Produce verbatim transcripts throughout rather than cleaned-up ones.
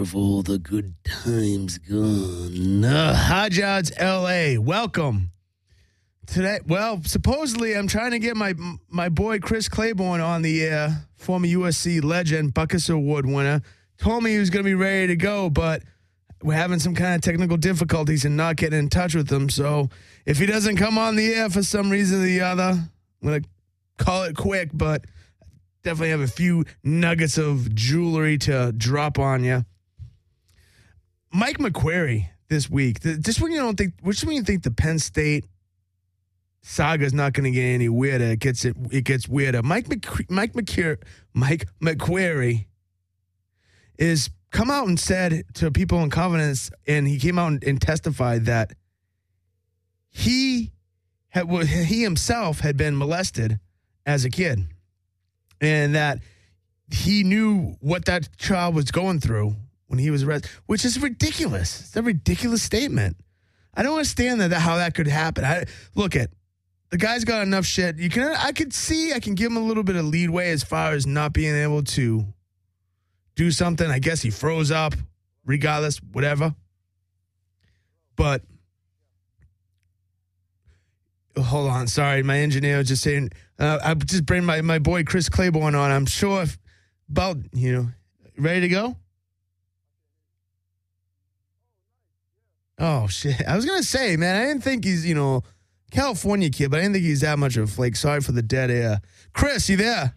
have all the good times gone? Uh, Hot Odds L A, welcome. Today, well, supposedly I'm trying to get my my boy Chris Claiborne on the air, former U S C legend, Butkus Award winner. Told me he was going to be ready to go, but we're having some kind of technical difficulties and not getting in touch with him. So if he doesn't come on the air for some reason or the other, I'm going to call it quick, but definitely have a few nuggets of jewelry to drop on you. Mike McQuarrie this week. Just when you don't think, just when you think the Penn State saga's not going to get any weirder, it gets it it gets weirder. Mike Mc, Mike McQuarrie, Mike McQuarrie is come out and said to people in confidence, and he came out and, and testified that he had he himself had been molested as a kid, and that he knew what that child was going through when he was arrested, which is ridiculous. It's a ridiculous statement. I don't understand that how that could happen. I look at the guy's got enough shit. You can I could see I can give him a little bit of leadway as far as not being able to do something. I guess he froze up, regardless, whatever. But hold on, sorry, my engineer was just saying. Uh, I just bring my, my boy Chris Claiborne on. I'm sure if, about you know, ready to go. Oh shit! I was gonna say, man, I didn't think he's you know California kid, but I didn't think he's that much of a flake. Sorry for the dead air. Chris, you there?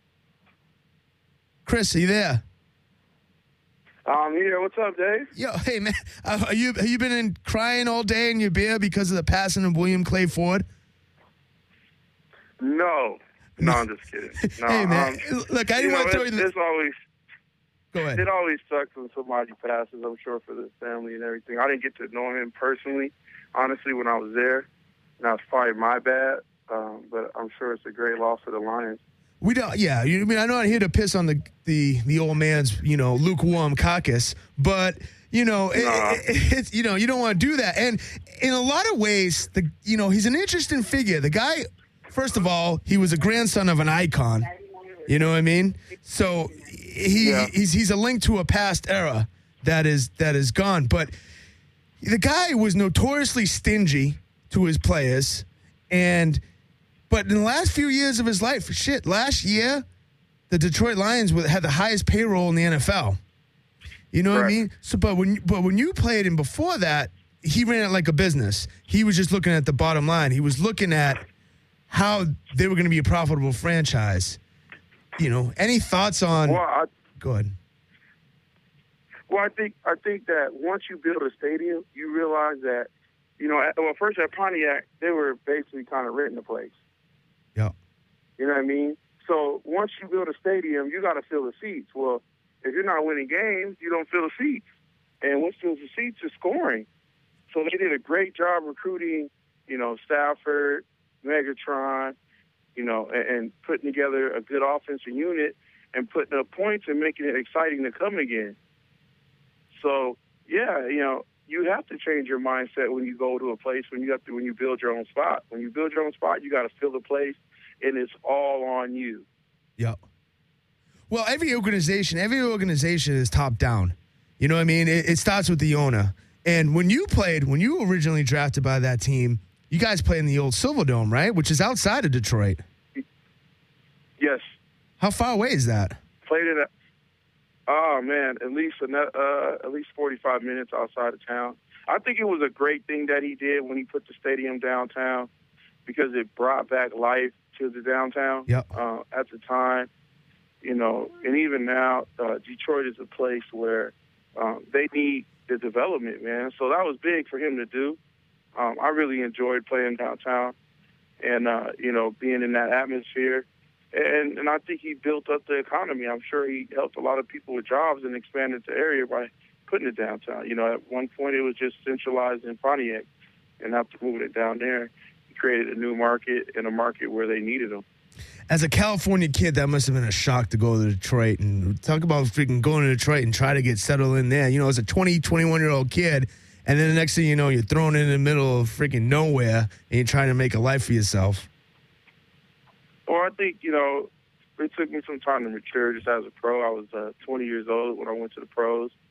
Chris, are you there? I'm here. What's up, Dave? Yo, hey man, uh, are you have you been in crying all day in your beer because of the passing of William Clay Ford? No, no, I'm just kidding. No, hey man, um, look, I didn't want to throw you. It's, it's always. Go ahead. It always sucks when somebody passes. I'm sure for the family and everything. I didn't get to know him personally, honestly, when I was there, and that's probably my bad. Um, but I'm sure it's a great loss for the Lions. We don't, yeah. You I mean I'm not here to piss on the the the old man's, you know, lukewarm carcass, but you know, it, nah. it, it's you know, you don't want to do that. And in a lot of ways, the you know, he's an interesting figure. The guy, first of all, he was a grandson of an icon. You know what I mean? So he yeah. he's he's a link to a past era that is that is gone. But the guy was notoriously stingy to his players, and. But in the last few years of his life, shit, last year, the Detroit Lions had the highest payroll in the N F L. You know Correct. what I mean? So, but when but when you played him before that, he ran it like a business. He was just looking at the bottom line. He was looking at how they were going to be a profitable franchise. You know, any thoughts on? Well, I, go ahead. Well, I think I think that once you build a stadium, you realize that, you know, at, well, first at Pontiac, they were basically kind of renting the place. Yeah. You know what I mean? So once you build a stadium, you got to fill the seats. Well, if you're not winning games, you don't fill the seats. And what fills the seats is scoring. So they did a great job recruiting, you know, Stafford, Megatron, you know, and, and putting together a good offensive unit and putting up points and making it exciting to come again. So, yeah, you know, you have to change your mindset when you go to a place, when you have to, when you build your own spot. When you build your own spot, you got to fill the place, and it's all on you. Yeah. Well, every organization, every organization is top down. You know what I mean? It, it starts with the owner. And when you played, when you were originally drafted by that team, you guys played in the old Silverdome, right? Which is outside of Detroit. Yes. How far away is that? Played it at, oh, man, at least uh, at least forty-five minutes outside of town. I think it was a great thing that he did when he put the stadium downtown because it brought back life to the downtown. Yep. Uh, at the time, you know, and even now, uh, Detroit is a place where um, they need the development, man. So that was big for him to do. Um, I really enjoyed playing downtown and, uh, you know, being in that atmosphere. And and I think he built up the economy. I'm sure he helped a lot of people with jobs and expanded the area by putting it downtown. You know, at one point it was just centralized in Pontiac, and after moving it down there, he created a new market and a market where they needed them. As a California kid, that must have been a shock to go to Detroit and talk about freaking going to Detroit and try to get settled in there. You know, as a twenty, twenty-one-year-old kid, and then the next thing you know, you're thrown in the middle of freaking nowhere and you're trying to make a life for yourself. Well, I think, you know, it took me some time to mature just as a pro. I was uh, twenty years old when I went to the pros.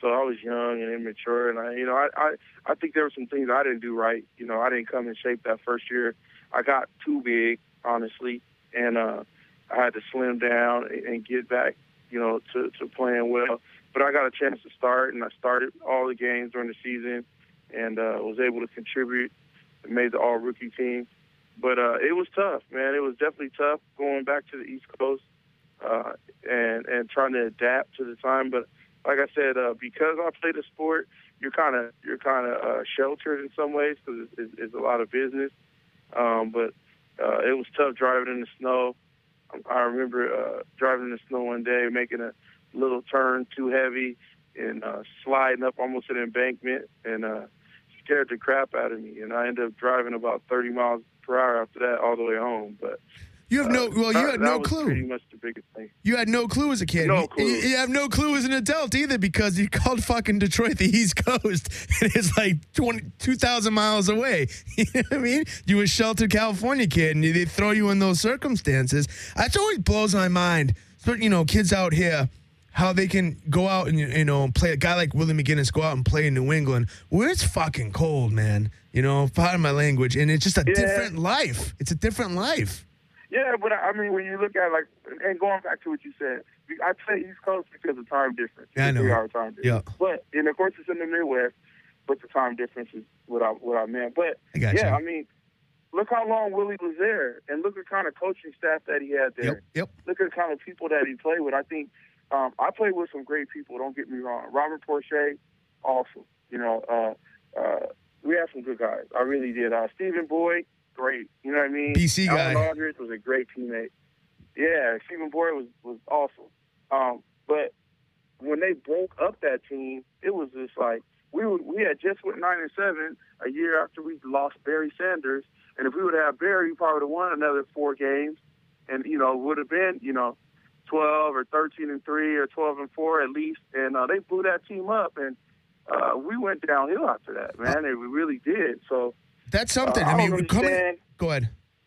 So I was young and immature, and I, you know, I, I, I think there were some things I didn't do right. You know, I didn't come in shape that first year. I got too big, honestly, and uh, I had to slim down and, and get back, you know, to, to playing well. But I got a chance to start, and I started all the games during the season, and uh, was able to contribute and made the all-rookie team. But uh, it was tough, man. It was definitely tough going back to the East Coast uh, and and trying to adapt to the time. But like I said, uh, because I played the sport, you're kind of you're kind of uh, sheltered in some ways because it's, it's, it's a lot of business. Um, but uh, it was tough driving in the snow. I remember uh, driving in the snow one day, making a little turn too heavy and uh, sliding up almost an embankment, and uh, scared the crap out of me. And I ended up driving about thirty miles per hour after that all the way home. But you have no, uh, well, you that, had no that was clue. Pretty much the biggest thing. You had no clue as a kid. No clue. You, you have no clue as an adult either because you called fucking Detroit the East Coast and it's like twenty, two thousand miles away. You know what I mean? You were a sheltered California kid and they throw you in those circumstances. That always blows my mind. So, you know, kids out here, how they can go out and, you know, play. A guy like Willie McGinnis go out and play in New England where it's fucking cold, man. You know, pardon my language. And it's just a Yeah. different life. It's a different life. Yeah, but I mean, when you look at like, and going back to what you said, I play East Coast because of time difference. Yeah, I know. Three hour time difference. Yeah. But and of course it's in the Midwest, but the time difference is what I what I meant. But I got yeah, you. I mean, look how long Willie was there, and look at kind of coaching staff that he had there. Yep, yep. Look at the kind of people that he played with. I think um, I played with some great people. Don't get me wrong. Robert Porcher, awesome. You know, uh, uh, we had some good guys. I really did. Uh, Stephen Boyd, great. You know what I mean? B C guy. Alan Aldridge was a great teammate. Yeah, Stephen Boyd was, was awesome. Um, but when they broke up that team, it was just like we would, we had just went nine and seven a year after we lost Barry Sanders, and if we would have Barry, we probably would have won another four games, and you know would have been you know twelve or thirteen and three or twelve and four at least. And uh, they blew that team up, and uh, we went downhill after that, man. And we really did. So That's something. uh, I I mean, don't coming. understand. Go ahead.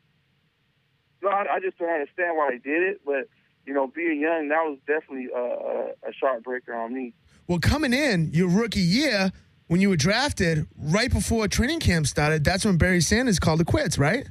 No, I, I just don't understand why they did it, but, you know, being young, that was definitely a, a, a sharp breaker on me. Well, coming in your rookie year, when you were drafted, right before training camp started, that's when Barry Sanders called it quits, right?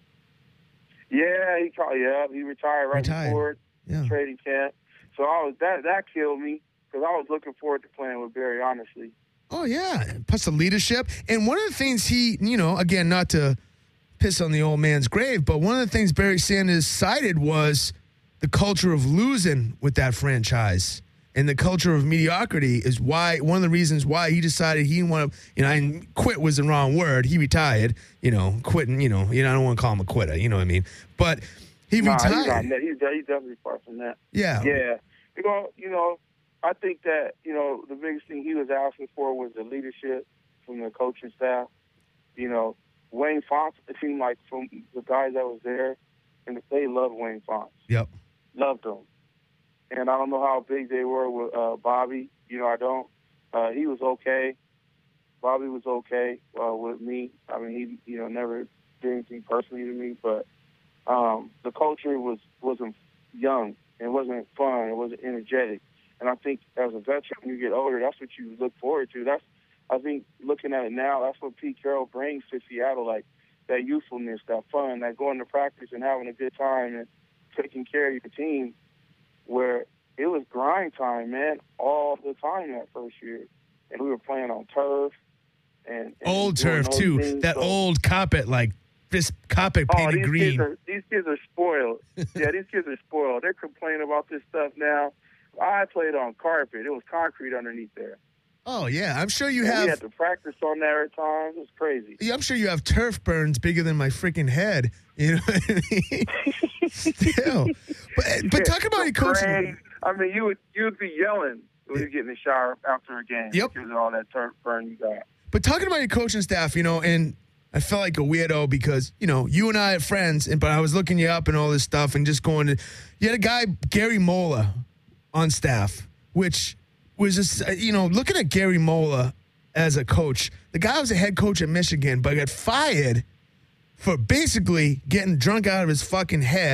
Yeah, he called, yeah, he retired right Retired. before Yeah. trading camp. So I was that that killed me because I was looking forward to playing with Barry, honestly. Oh, yeah. Plus the leadership. And one of the things he, you know, again, not to piss on the old man's grave, but one of the things Barry Sanders cited was the culture of losing with that franchise. And the culture of mediocrity is why, one of the reasons why he decided he didn't want to, you know, and quit was the wrong word. He retired, you know, quitting, you know, you know, I don't want to call him a quitter, you know what I mean? But he Nah, retired. he's, not, he's, he's definitely far from that. Yeah. Yeah. You know, you know, I think that, you know, the biggest thing he was asking for was the leadership from the coaching staff. You know, Wayne Fonts, it seemed like from the guys that was there, and they loved Wayne Fonts. Yep. Loved him. And I don't know how big they were with uh, Bobby. You know, I don't. Uh, he was okay. Bobby was okay uh, with me. I mean, he, you know, never did anything personally to me, but um, the culture was, wasn't young. It wasn't fun. It wasn't energetic. And I think as a veteran, when you get older, that's what you look forward to. That's, I think, looking at it now, that's what Pete Carroll brings to Seattle, like that youthfulness, that fun, that going to practice and having a good time and taking care of your team, where it was grind time, man, all the time that first year. And we were playing on turf. and, and Old doing turf, those too. things. That So- old carpet, like this carpet Oh, painted these green. kids are these kids are spoiled. Yeah, these kids are spoiled. They're complaining about this stuff now. I played on carpet. It was concrete underneath there. Oh, yeah. I'm sure you And we have. had to practice on there at times. It was crazy. Yeah, I'm sure you have turf burns bigger than my freaking head. You know what I mean? Still. But, but talk about your coaching. Crazy. I mean, you would you would be yelling when you get in the shower after a game. Yep. Because of all that turf burn you got. But talking about your coaching staff, you know, and I felt like a weirdo because, you know, you and I are friends, and but I was looking you up and all this stuff and just going to, you had a guy, Gary Mola, on staff, which was just, you know, looking at Gary Mola as a coach, the guy was a head coach at Michigan, but got fired for basically getting drunk out of his fucking head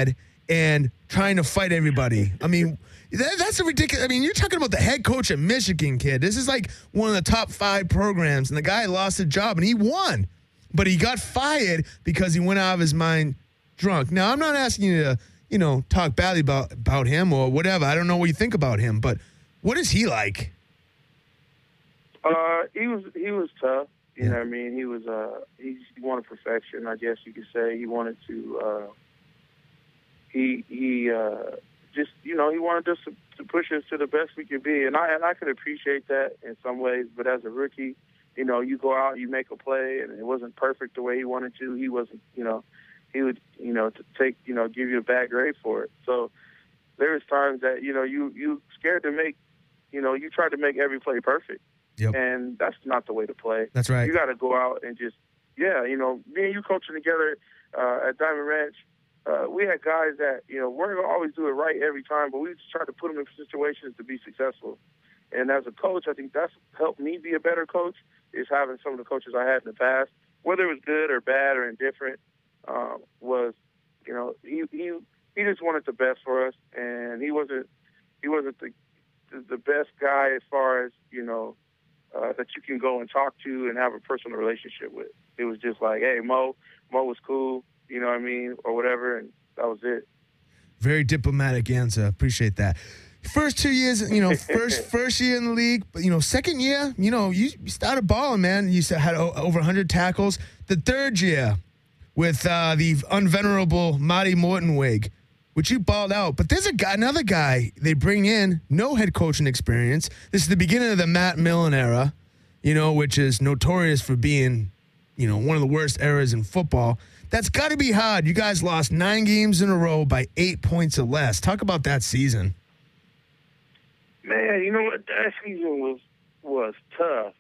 and trying to fight everybody. I mean, that, that's a ridiculous. I mean, you're talking about the head coach at Michigan, kid. This is like one of the top five programs, and the guy lost his job, and he won. But he got fired because he went out of his mind drunk. Now, I'm not asking you to, you know, talk badly about, about him or whatever. I don't know what you think about him, but what is he like? Uh, he was he was tough. You Yeah. know what I mean? He was uh he, he wanted perfection, I guess you could say. He wanted to uh he he uh just you know, he wanted us to, to push us to the best we could be, and I and I could appreciate that in some ways, but as a rookie, you know, you go out, you make a play and it wasn't perfect the way he wanted to. He wasn't, you know, he would, you know, to take, you know, give you a bad grade for it. So there was times that, you know, you you scared to make, you know, you tried to make every play perfect. Yep. And that's not the way to play. That's right. You got to go out and just, yeah, you know, me and you coaching together uh, at Diamond Ranch, uh, we had guys that, you know, we're going to always do it right every time, but we just try to put them in situations to be successful. And as a coach, I think that's helped me be a better coach, is having some of the coaches I had in the past, whether it was good or bad or indifferent, um, was, you know, he, he he just wanted the best for us, and he wasn't he wasn't the the best guy as far as, you know, Uh, that you can go and talk to and have a personal relationship with. It was just like, hey, Mo, Mo was cool, you know what I mean, or whatever, and that was it. Very diplomatic answer. Appreciate that. First two years, you know, first first year in the league, but, you know, second year, you know, you, you started balling, man. You had o- over one hundred tackles. The third year with uh, the unvenerable Marty Mortonwig, which you balled out. But there's a guy, another guy they bring in, no head coaching experience. This is the beginning of the Matt Millen era, you know, which is notorious for being, you know, one of the worst eras in football. That's got to be hard. You guys lost nine games in a row by eight points or less. Talk about that season. Man, you know what? That season was was tough.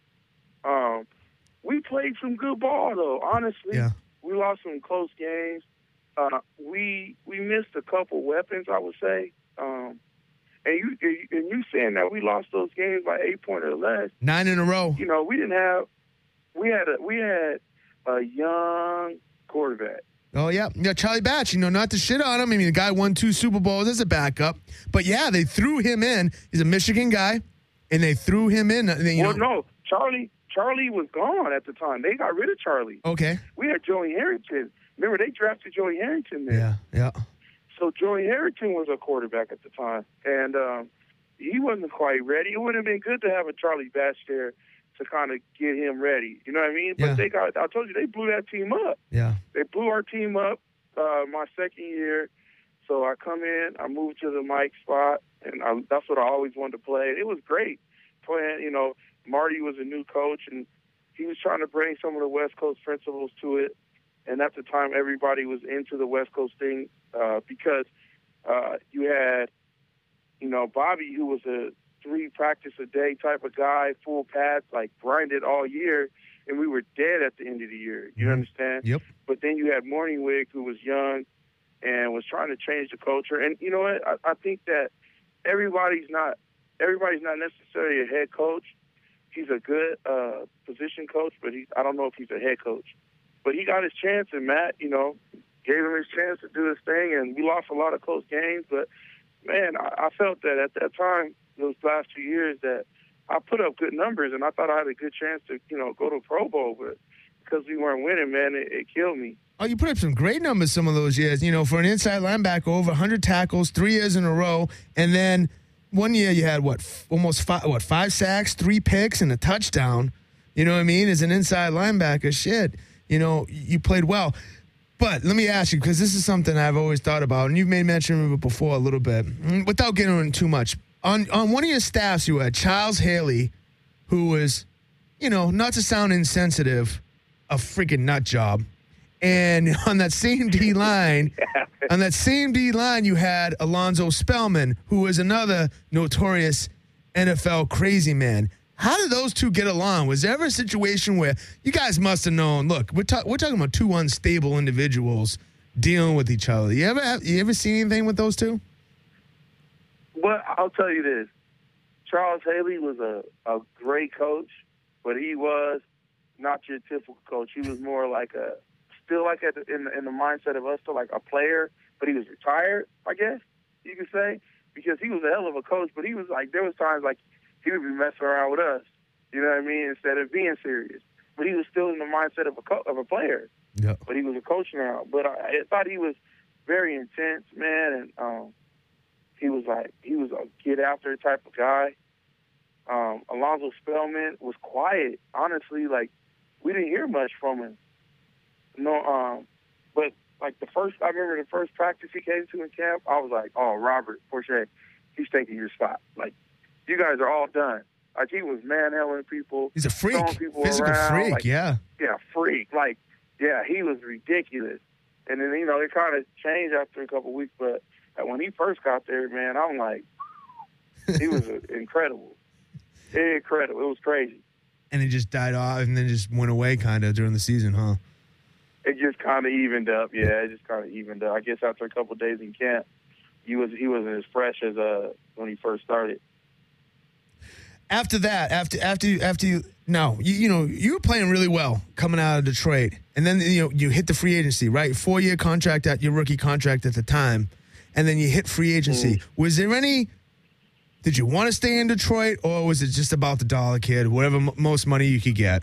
Um, we played some good ball, though, honestly. Yeah. We lost some close games. Uh, we we missed a couple weapons, I would say. Um, and you and you saying that we lost those games by eight points or less. Nine in a row. You know, we didn't have we had a we had a young quarterback. Oh, yeah. Yeah, Charlie Batch, you know, not to shit on him. I mean, the guy won two Super Bowls as a backup. But, yeah, they threw him in. He's a Michigan guy, and they threw him in. You well, know. no, Charlie Charlie was gone at the time. They got rid of Charlie. Okay. We had Joey Harrington. Remember, they drafted Joey Harrington there. Yeah, yeah. So Joey Harrington was a quarterback at the time, and um, he wasn't quite ready. It would have been good to have a Charlie Batch there to kind of get him ready. You know what I mean? Yeah. But they got, I told you, they blew that team up. Yeah. They blew our team up uh, my second year. So I come in, I move to the Mike spot, and I, that's what I always wanted to play. It was great playing. You know, Marty was a new coach, and he was trying to bring some of the West Coast principles to it. And at the time, everybody was into the West Coast thing uh, because uh, you had, you know, Bobby, who was a three practice a day type of guy, full pads, like grinded all year, and we were dead at the end of the year. You Mhm. understand? Yep. But then you had Morningwig, who was young and was trying to change the culture. And you know what? I, I think that everybody's not everybody's not necessarily a head coach. He's a good uh, position coach, but he's I don't know if he's a head coach. But he got his chance, and Matt, you know, gave him his chance to do his thing, and we lost a lot of close games. But, man, I, I felt that at that time, those last two years, that I put up good numbers, and I thought I had a good chance to, you know, go to Pro Bowl. But because we weren't winning, man, it, it killed me. Oh, you put up some great numbers some of those years. You know, for an inside linebacker, over one hundred tackles, three years in a row. And then one year you had, what, f- almost five, what, five sacks, three picks, and a touchdown. You know what I mean? As an inside linebacker, shit. You know, you played well. But let me ask you, because this is something I've always thought about, and you've made mention of it before a little bit, without getting into too much. On on one of your staffs, you had Charles Haley, who was, you know, not to sound insensitive, a freaking nut job. And on that same D line, on that same D line, you had Alonzo Spellman, who was another notorious N F L crazy man. How did those two get along? Was there ever a situation where you guys must have known, look, we're, ta- we're talking about two unstable individuals dealing with each other. You ever have, you ever seen anything with those two? Well, I'll tell you this. Charles Haley was a, a great coach, but he was not your typical coach. He was more like a, still like at the, in, the, in the mindset of us, still like a player, but he was retired, I guess you could say, because he was a hell of a coach. But he was like, there was times like he would be messing around with us, you know what I mean, instead of being serious. But he was still in the mindset of a co- of a player. Yeah. But he was a coach now. But I, I thought he was very intense, man, and um, he was like he was a get after type of guy. Um, Alonzo Spellman was quiet, honestly. Like we didn't hear much from him. No, um, but like the first, I remember the first practice he came to in camp. I was like, oh, Robert Porcher, he's taking your spot. Like you guys are all done. Like he was manhandling people. He's a freak, throwing people physical around. freak. Like, yeah, yeah, freak. Like yeah, he was ridiculous. And then you know it kind of changed after a couple of weeks, but when he first got there, man, I'm like, he was incredible. Incredible. It was crazy. And it just died off and then just went away kind of during the season, huh? It just kind of evened up. Yeah, it just kind of evened up. I guess after a couple of days in camp, he was he wasn't as fresh as uh when he first started. After that, after after you, after you, no, you, you know, you were playing really well coming out of Detroit, and then you know you hit the free agency, right? Four year contract at your rookie contract at the time, and then you hit free agency. Mm. Was there any? Did you want to stay in Detroit, or was it just about the dollar, kid? Whatever m- most money you could get.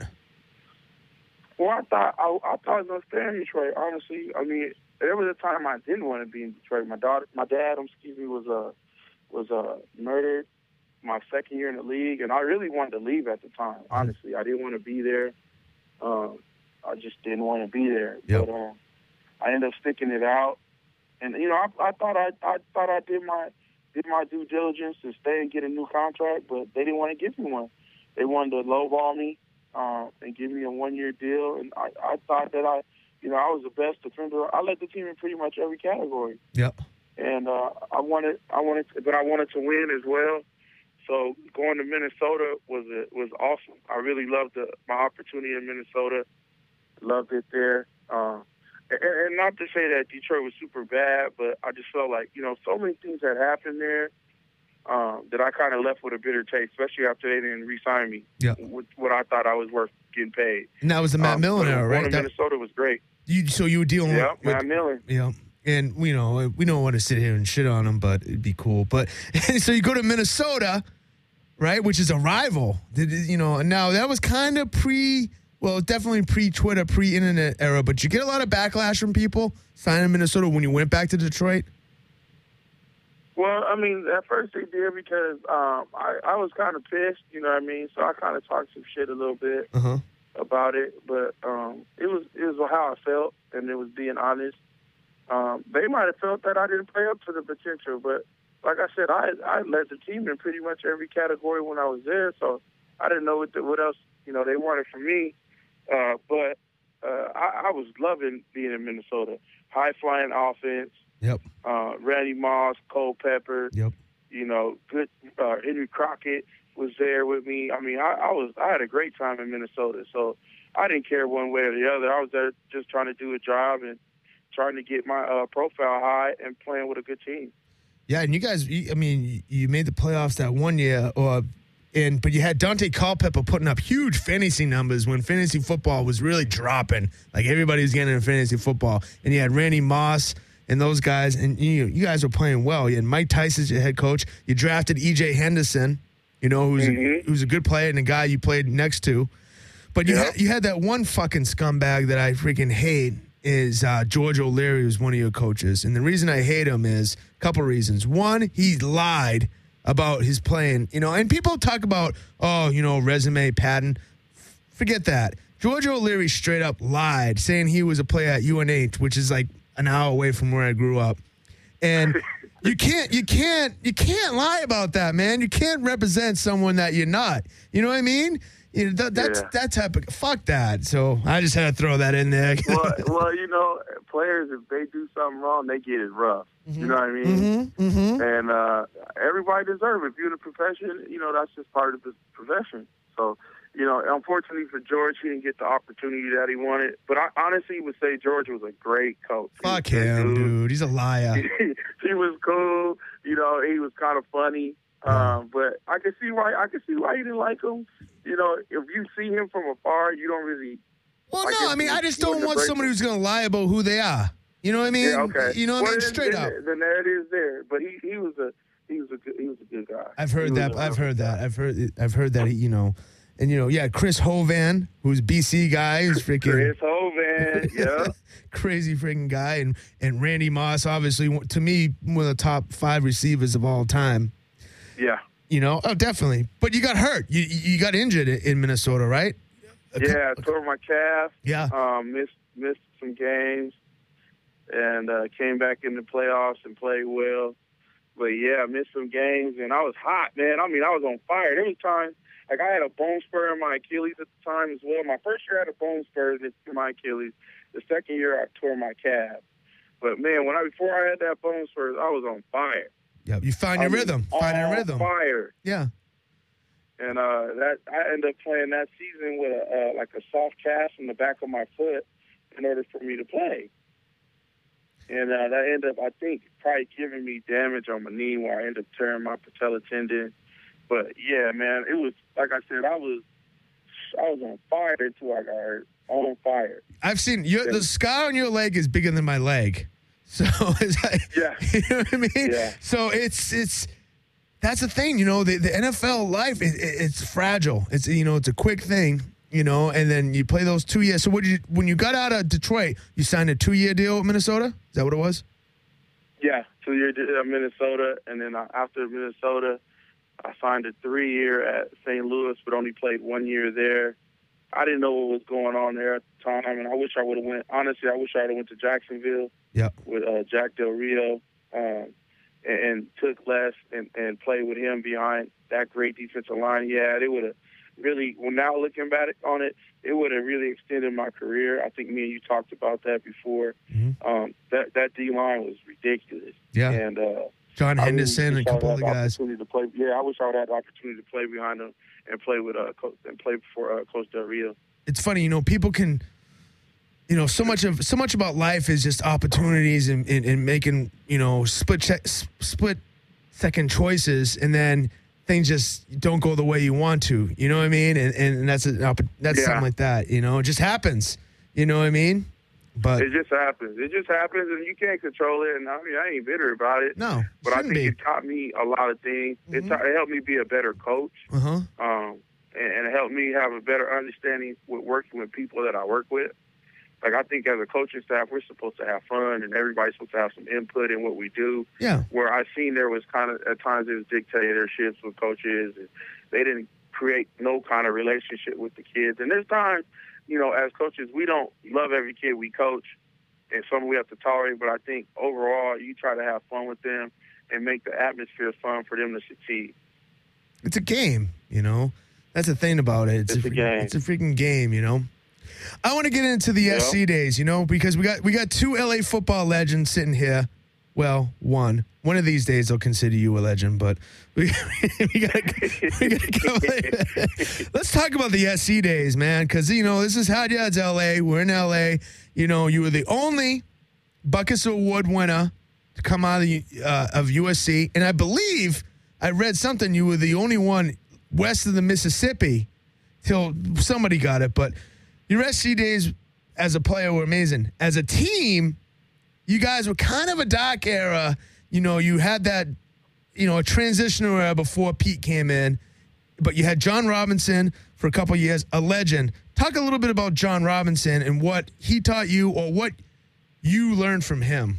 Well, I thought I, I thought I was gonna stay in Detroit. Honestly, I mean, there was a time I didn't want to be in Detroit. My daughter, my dad, um, excuse me, was uh was uh murdered my second year in the league, and I really wanted to leave at the time. Honestly, I didn't want to be there. Um, I just didn't want to be there. Yep. But um, I ended up sticking it out, and you know, I, I thought I I thought I did my did my due diligence to stay and get a new contract, but they didn't want to give me one. They wanted to lowball me uh, and give me a one-year deal, and I, I thought that I, you know, I was the best defender. I led the team in pretty much every category. Yep. And uh, I wanted, I wanted, to, but I wanted to win as well. So going to Minnesota was a, was awesome. I really loved the, my opportunity in Minnesota. Loved it there. Uh, And, and not to say that Detroit was super bad, but I just felt like, you know, so many things had happened there um, that I kind of left with a bitter taste, especially after they didn't re-sign me yep. with what I thought I was worth getting paid. And that was the Matt um, Millen era, right? Going to Minnesota was great. You, so you were dealing yeah, with... Matt Millen. Yeah. And, you know, we don't want to sit here and shit on him, but it'd be cool. But so you go to Minnesota, right, which is a rival. Did, you know, now that was kind of pre... Well, definitely pre-Twitter, pre-internet era, but you get a lot of backlash from people signing Minnesota when you went back to Detroit? Well, I mean, at first they did because um, I, I was kind of pissed, you know what I mean? So I kind of talked some shit a little bit uh-huh. about it, but um, it was it was how I felt, and it was being honest. Um, they might have felt that I didn't play up to the potential, but like I said, I I led the team in pretty much every category when I was there, so I didn't know what, the, what else, you know, they wanted from me. Uh, but uh, I, I was loving being in Minnesota. High-flying offense. Yep. Uh, Randy Moss, Culpepper. Yep. You know, good. Uh, Henry Crockett was there with me. I mean, I, I was. I had a great time in Minnesota. So I didn't care one way or the other. I was there just trying to do a job and trying to get my uh, profile high and playing with a good team. Yeah, and you guys. I mean, you made the playoffs that one year, or. And, but you had Dante Culpepper putting up huge fantasy numbers when fantasy football was really dropping. Like, everybody was getting into fantasy football. And you had Randy Moss and those guys, and you you guys were playing well. You had Mike Tyson as your head coach. You drafted E J Henderson, you know, who's, mm-hmm. a, who's a good player and a guy you played next to. But you, yeah. had, you had that one fucking scumbag that I freaking hate is uh, George O'Leary, who's one of your coaches. And the reason I hate him is a couple reasons. One, he lied about his playing, you know, and people talk about, oh, you know, resume pattern. Forget that. George O'Leary straight up lied, saying he was a player at U N H, which is like an hour away from where I grew up. And you can't, you can't, you can't lie about that, man. You can't represent someone that you're not. You know what I mean? You know, that, that's yeah. that type of fuck that. So I just had to throw that in there. well, well, you know, players, if they do something wrong, they get it rough. Mm-hmm. You know what I mean? Mm-hmm. Mm-hmm. And uh, everybody deserves it. If you're in the profession, you know, that's just part of the profession. So, you know, unfortunately for George, he didn't get the opportunity that he wanted. But I honestly would say George was a great coach. Fuck him, dude. He's a liar. He was cool. You know, he was kind of funny. Um, but I can see why I can see why you didn't like him. You know, if you see him from afar, you don't really. Well, no, I mean, I just don't want somebody who's going to lie about who they are. You know what I mean? Yeah, okay. You know what well, I mean? Then, Straight then, up. Then there it is there. But he, he was a he was a good, he was a good guy. I've heard He that. was a I've real heard good that. guy. I've heard. I've heard that. He, you know, and you know, yeah, Chris Hovan, who's B C guy, is freaking Chris Hovan, yeah. crazy freaking guy, and and Randy Moss, obviously, to me, one of the top five receivers of all time. Yeah. You know, oh, definitely. But you got hurt. You you got injured in Minnesota, right? Yeah, I tore my calf. Yeah. Um, missed missed some games, and uh, came back in the playoffs and played well. But yeah, I missed some games, and I was hot, man. I mean, I was on fire. Every time, like I had a bone spur in my Achilles at the time as well. My first year I had a bone spur in my Achilles. The second year I tore my calf. But man, when I before I had that bone spur, I was on fire. Yeah, you find your I mean, rhythm. Find your on rhythm. Fire. Yeah. And uh, that I ended up playing that season with a uh, like a soft cast in the back of my foot in order for me to play. And uh, that ended up, I think, probably giving me damage on my knee where I ended up tearing my patella tendon. But yeah, man, it was like I said, I was I was on fire until I got hurt. On fire. I've seen your, the scar on your leg is bigger than my leg. So it's like, yeah, you know what I mean. Yeah. So it's it's that's the thing, you know. The, the N F L life, it, it, it's fragile. It's you know, it's a quick thing, you know. And then you play those two years. So what did you when you got out of Detroit? You signed a two year deal with Minnesota. Is that what it was? Yeah, two year deal at Minnesota, and then after Minnesota, I signed a three year at Saint Louis, but only played one year there. I didn't know what was going on there at the time. I mean, I wish I would have went. Honestly, I wish I would have went to Jacksonville. Yeah. With uh, Jack Del Rio, um, and, and took less and, and played with him behind that great defensive line. Yeah, it would have really. Well, now looking back on it, it would have really extended my career. I think me and you talked about that before. Mm-hmm. Um, that that D line was ridiculous. Yeah. And uh, John Henderson really and a couple other guys. To play, yeah, I wish I would have had the opportunity to play behind them and play with uh, Coach, and play for uh, Coach Del Rio. It's funny, you know, people can, you know, so much of so much about life is just opportunities and, and, and making, you know, split che- split second choices, and then things just don't go the way you want to. You know what I mean? And and that's a, that's Yeah. something like that. You know, it just happens. You know what I mean? But It just happens. It just happens, and you can't control it. And I mean, I ain't bitter about it. no, But I shouldn't think be. it taught me a lot of things. It, Mhm. taught, it helped me be a better coach, Uh huh. um, and, and it helped me have a better understanding with working with people that I work with. Like, I think as a coaching staff, we're supposed to have fun, and everybody's supposed to have some input in what we do. Yeah. Where I seen there was kind of, at times, there was dictatorships with coaches, and they didn't create no kind of relationship with the kids. And there's times, you know, as coaches, we don't love every kid we coach, and some we have to tolerate, but I think overall you try to have fun with them and make the atmosphere fun for them to succeed. It's a game, you know. That's the thing about it. It's a game. It's a freaking game, you know. I want to get into the Yeah. S C days, you know, because we got we got two L A football legends sitting here. Well, one. One of these days they'll consider you a legend, but we, we gotta, we gotta go. Let's talk about the S C days, man, because, you know, this is Hot Yards L A. We're in L A. You know, you were the only Buckus Award winner to come out of, the, uh, of U S C, and I believe I read something, you were the only one west of the Mississippi till somebody got it, but your S C days as a player were amazing. As a team, you guys were kind of a dark era. You know, you had that, you know, a transitional era before Pete came in, but you had John Robinson for a couple of years, a legend. Talk a little bit about John Robinson and what he taught you or what you learned from him.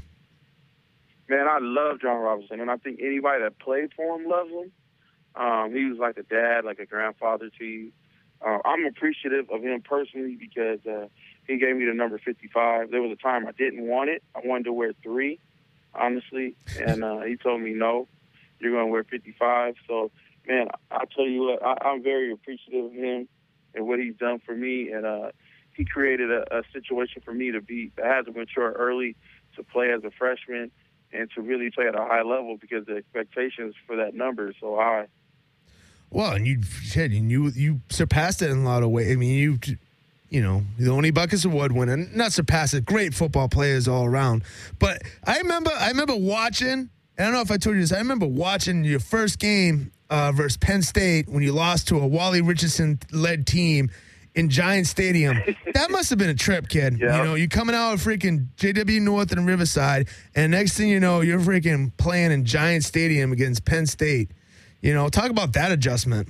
Man, I love John Robinson, and I think anybody that played for him loves him. Um, he was like a dad, like a grandfather to you. Uh, I'm appreciative of him personally because uh, he gave me the number fifty-five. There was a time I didn't want it. I wanted to wear three, honestly, and uh, he told me, no, you're going to wear fifty-five. So, man, I tell you what, I, I'm very appreciative of him and what he's done for me, and uh, he created a, a situation for me to be, I had to mature early to play as a freshman and to really play at a high level because the expectations for that number is so high. Well, and you said you you surpassed it in a lot of ways. I mean, you you know, the only Buckus Award winner, not surpassed it. Great football players all around. But I remember I remember watching. I don't know if I told you this. I remember watching your first game uh, versus Penn State when you lost to a Wally Richardson led team in Giant Stadium. That must have been a trip, kid. Yeah. You know, you're coming out of freaking J W North and Riverside, and next thing you know, you're freaking playing in Giant Stadium against Penn State. You know, talk about that adjustment.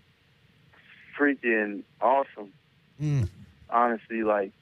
Freaking awesome. Mm. Honestly, like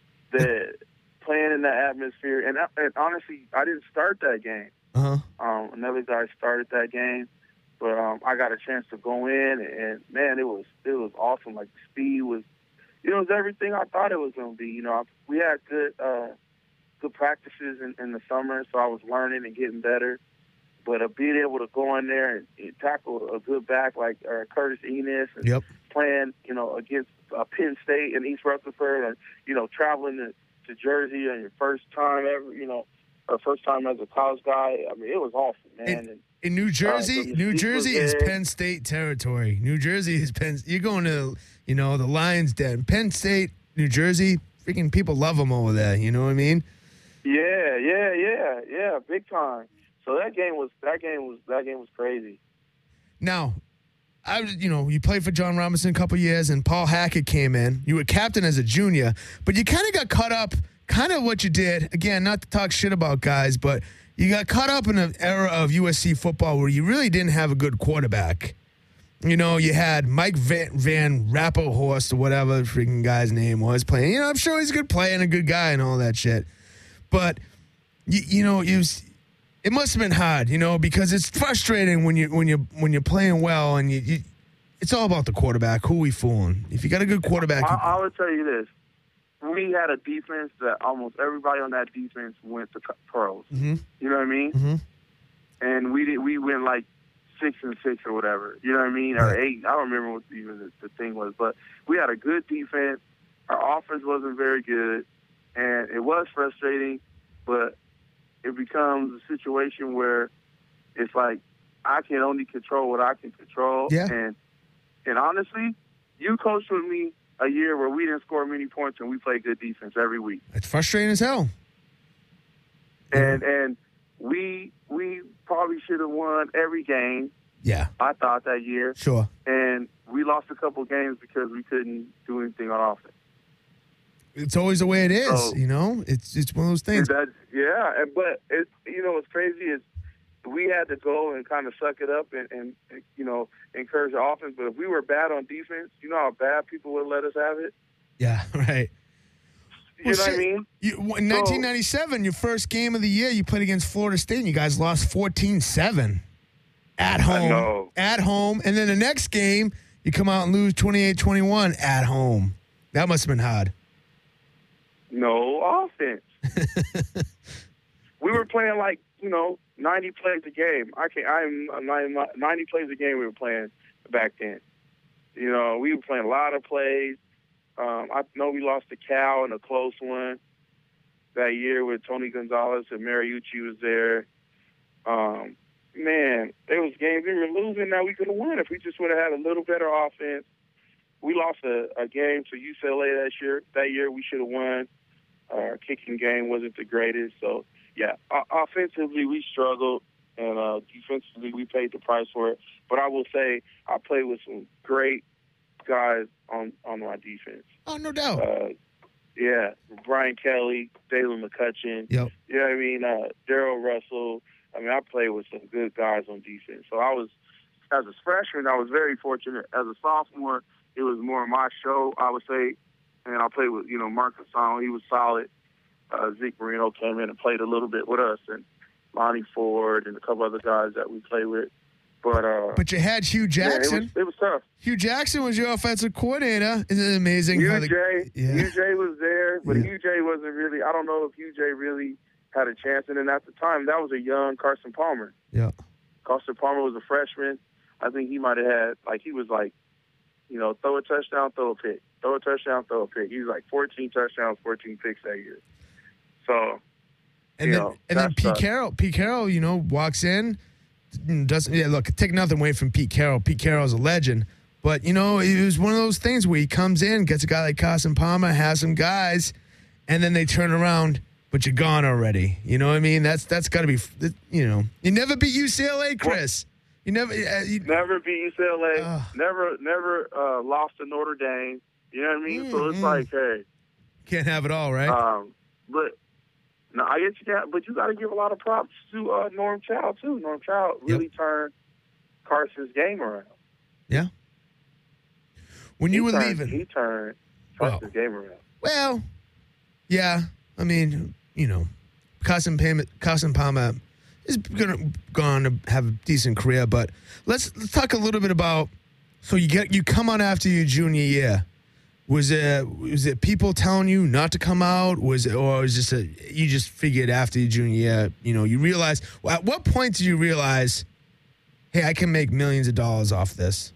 the playing in that atmosphere, and, and honestly, I didn't start that game. Uh-huh. Um, another guy started that game, but um, I got a chance to go in, and man, it was it was awesome. Like the speed was, it was everything I thought it was going to be. You know, we had good uh, good practices in, in the summer, so I was learning and getting better. But uh, being able to go in there and, and tackle a good back like uh, Curtis Enis, and yep. playing, you know, against uh, Penn State and East Rutherford, and you know, traveling to, to Jersey on your first time ever, you know, or first time as a college guy. I mean, it was awesome, man. In, and, in New Jersey, uh, so New Jersey is there. Penn State territory. New Jersey is Penn. You're going to, you know, the Lions Den. Penn State, New Jersey, freaking people love them over there. You know what I mean? Yeah, yeah, yeah, yeah, big time. So that game was that game was that game was crazy. Now, I was, you know, you played for John Robinson a couple years, and Paul Hackett came in. You were captain as a junior, but you kind of got caught up. Kind of what you did, again, not to talk shit about guys, but you got caught up in an era of U S C football where you really didn't have a good quarterback. You know, you had Mike Van, Van Rapperhorst or whatever the freaking guy's name was playing. You know, I'm sure he's a good player and a good guy and all that shit. But, you, you know, it, was, it must have been hard, you know, because it's frustrating when, you, when, you, when you're playing well and you, you it's all about the quarterback. Who we fooling? If you got a good quarterback. I, I would tell you this. We had a defense that almost everybody on that defense went to pros. Mm-hmm. You know what I mean? Mm-hmm. And we did. We went like six and six or whatever. You know what I mean? Or eight. I don't remember what even the, the thing was. But we had a good defense. Our offense wasn't very good, and it was frustrating. But it becomes a situation where it's like I can only control what I can control. Yeah. And and honestly, you coached with me a year where we didn't score many points and we played good defense every week. It's frustrating as hell. And and we we probably should have won every game. Yeah. I thought that year. Sure. And we lost a couple games because we couldn't do anything on offense. It's always the way it is, So, you know? It's it's one of those things. That, yeah, and, but it, you know what's crazy is we had to go and kind of suck it up and, and, you know, encourage the offense. But if we were bad on defense, you know how bad people would let us have it? Yeah, right. You Well, know what I shit, mean? You, in nineteen ninety-seven, your first game of the year, you played against Florida State, and you guys lost fourteen seven at home. know. At home. And then the next game, you come out and lose twenty-eight twenty-one at home. That must have been hard. No offense. We were playing like, you know, ninety plays a game. I can't, I'm ninety plays a game we were playing back then. You know, we were playing a lot of plays. Um, I know we lost to Cal in a close one that year with Tony Gonzalez and Mariucci was there. Um, man, there was games we were losing that we could have won if we just would have had a little better offense. We lost a, a game to U C L A that year. That year we should have won. Our kicking game wasn't the greatest. So, yeah, o- offensively we struggled, and uh, defensively we paid the price for it. But I will say I played with some great guys on, on my defense. Oh, no doubt. Uh, yeah, Brian Kelly, Dalen McCutcheon. Yep. You know what I mean? Uh, Daryl Russell. I mean, I played with some good guys on defense. So I was, as a freshman, I was very fortunate. As a sophomore, it was more my show, I would say. And I played with, you know, Mark Casano. He was solid. Uh, Zeke Marino came in and played a little bit with us, and Lonnie Ford and a couple other guys that we played with. But uh, but you had Hugh Jackson. Yeah, it, was, it was tough. Hugh Jackson was your offensive coordinator. Isn't it amazing? Hugh how the, J. yeah. Hugh J. was there, but Yeah. Hugh J. wasn't really. I don't know if Hugh J. really had a chance. And then at the time, that was a young Carson Palmer. Yeah. Carson Palmer was a freshman. I think he might have had, like, he was like, you know, throw a touchdown, throw a pick. Throw a touchdown, throw a pick. He was like fourteen touchdowns, fourteen picks that year. So, And you then, know, and then that's Pete tough. Carroll, Pete Carroll, you know, walks in, doesn't, yeah, look, take nothing away from Pete Carroll. Pete Carroll's a legend. But, you know, it was one of those things where he comes in, gets a guy like Carson Palmer, has some guys, and then they turn around, but you're gone already. You know what I mean? That's that's got to be, you know, you never beat U C L A, Chris. You never, uh, you, Never beat U C L A. Ugh. Never, never uh, lost to Notre Dame. You know what I mean? Mm-hmm. So it's like, hey, can't have it all, right? Um, but no, I get you that. But you got to give a lot of props to uh, Norm Chow too. Norm Chow really yep. turned Carson's game around. Yeah. When he you were turned, leaving, he turned Carson's well, game around. Well, yeah. I mean, you know, Carson Palmer, Carson Palmer is gonna go on to have a decent career. But let's let's talk a little bit about. So you get you come on after your junior year. Was it was it people telling you not to come out? Was it or was it just a you just figured after your junior year? You know, you realized. Well, at what point did you realize, hey, I can make millions of dollars off this?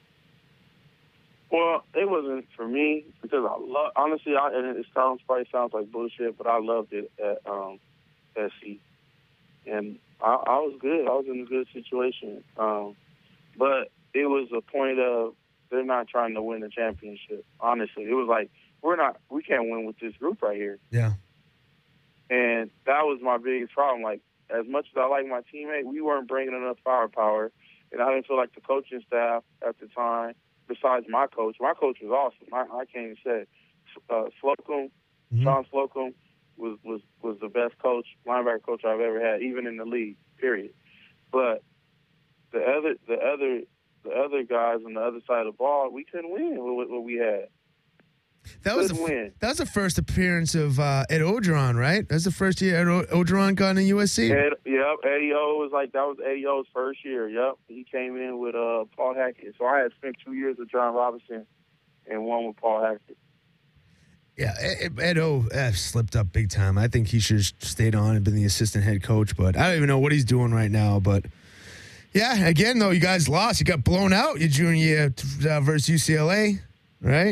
Well, it wasn't for me because I love. Honestly, I, and it sounds probably sounds like bullshit, but I loved it at um, S C, and I, I was good. I was in a good situation, um, but it was a point of they're not trying to win the championship. Honestly, it was like we're not. We can't win with this group right here. Yeah, and that was my biggest problem. Like as much as I like my teammate, we weren't bringing enough firepower, and I didn't feel like the coaching staff at the time. Besides my coach, my coach was awesome. I, I can't even say uh, Slocum, mm-hmm. Sean Slocum was, was, was the best coach, linebacker coach I've ever had, even in the league. Period. But the other, the other, the other guys on the other side of the ball, we couldn't win with what we had. That was, the, win. that was the first appearance of uh, Ed Ogeron, right? That's the first year Ed o- Ogeron got in U S C. Ed, yep, Eddie O was like that was Eddie O's first year. Yep, he came in with uh, Paul Hackett. So I had spent two years with John Robinson and one with Paul Hackett. Yeah, Ed, Ed O uh, slipped up big time. I think he should have stayed on and been the assistant head coach, but I don't even know what he's doing right now. But yeah, again though, you guys lost. You got blown out your junior year uh, versus U C L A, right?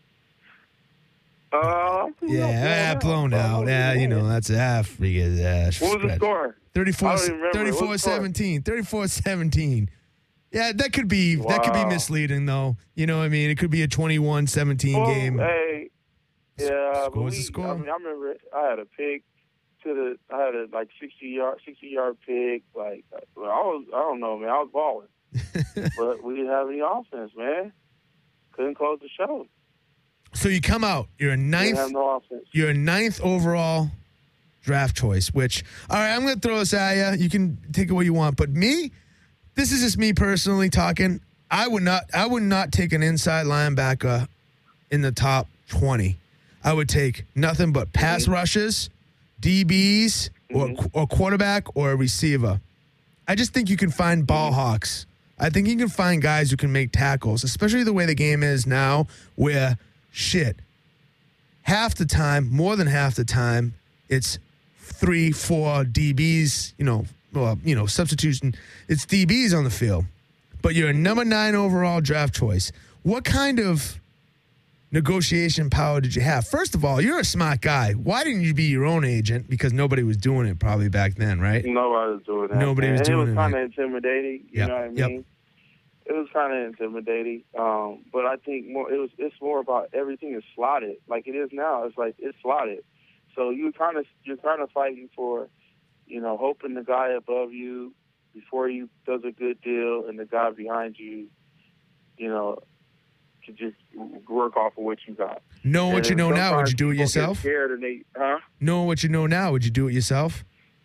Uh, yeah, yeah, blown out. Yeah, you know, that's ah, forget that. What was the score? thirty-four seventeen thirty-four seventeen Yeah, that could be wow. that could be misleading though. You know what I mean? It could be a twenty-one seventeen well, game. Hey, yeah, Score's we, the score. I mean, I remember I had a pick to the I had a like sixty yard sixty yard pick. Like I was I don't know, man. I was balling. But we didn't have any offense, man. Couldn't close the show. So you come out, you're a ninth, no you're a ninth overall draft choice, which, all right, I'm going to throw this at you. You can take it what you want. But me, this is just me personally talking. I would not, I would not take an inside linebacker in the top twenty. I would take nothing but pass mm-hmm. rushes, D Bs, mm-hmm. or, or quarterback or a receiver. I just think you can find ball hawks. I think you can find guys who can make tackles, especially the way the game is now where – shit. Half the time, more than half the time, it's three, four D Bs, you know, well, you know, substitution. It's D Bs on the field. But you're a number nine overall draft choice. What kind of negotiation power did you have? First of all, you're a smart guy. Why didn't you be your own agent? Because nobody was doing it probably back then, right? Nobody was doing that. Nobody man. was doing it. It was kind of intimidating, you yep. know what I mean? Yep. It was kind of intimidating, um, but I think more. It was. It's more about everything is slotted, like it is now. It's like it's slotted, so you kind of you're kind of fighting for, you know, hoping the guy above you before you does a good deal, and the guy behind you, you know, to just work off of what you got. Knowing what you know now, would you do it yourself? Scared and they, huh? Knowing what you know now, would you do it yourself?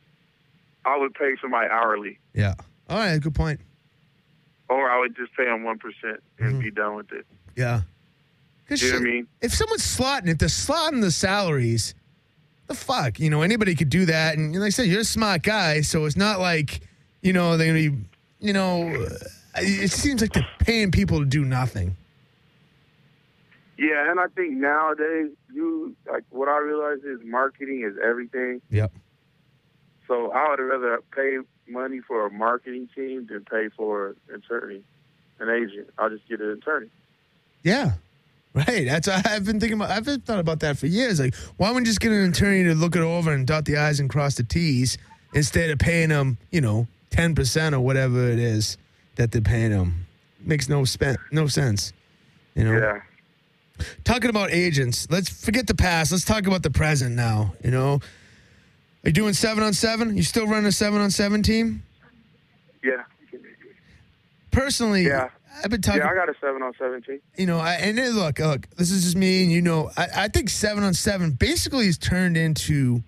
I would pay somebody hourly. Yeah. All right. Good point. Or I would just pay them one percent and mm-hmm. be done with it. Yeah. You know what I mean? If someone's slotting, if they're slotting the salaries, the fuck? You know, anybody could do that. And like I said, you're a smart guy, so it's not like, you know, they're going to be, you know, it seems like they're paying people to do nothing. Yeah, and I think nowadays, you like what I realize is marketing is everything. Yep. So I would rather pay money for a marketing team than pay for an attorney, an agent. I'll just get an attorney. Yeah, right. That's I've been thinking about. I've been thought about that for years. Like, why wouldn't you just get an attorney to look it over and dot the I's and cross the T's instead of paying them, you know, ten percent or whatever it is that they're paying them? Makes no spen- no sense. You know. Yeah. Talking about agents, let's forget the past. Let's talk about the present now. You know, are you doing seven on seven? You still running a seven on seven team? Yeah. Personally, yeah. I've been talking. Yeah, I got a seven on seventeen. You know, I, and then look, look, this is just me, and you know, I, I think seven on seven basically has turned into